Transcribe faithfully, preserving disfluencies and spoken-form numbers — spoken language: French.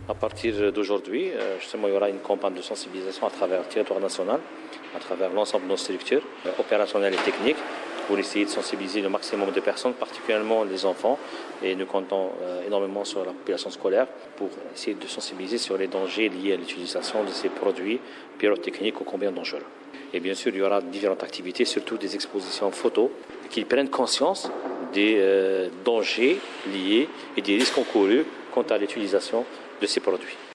À partir d'aujourd'hui, justement, il y aura une campagne de sensibilisation à travers le territoire national, à travers l'ensemble de nos structures opérationnelles et techniques, pour essayer de sensibiliser le maximum de personnes, particulièrement les enfants. Et nous comptons énormément sur la population scolaire pour essayer de sensibiliser sur les dangers liés à l'utilisation de ces produits pyrotechniques ô combien dangereux. Et bien sûr, il y aura différentes activités, surtout des expositions photos, qui prennent conscience des euh, dangers liés et des risques encourus quant à l'utilisation de ces produits.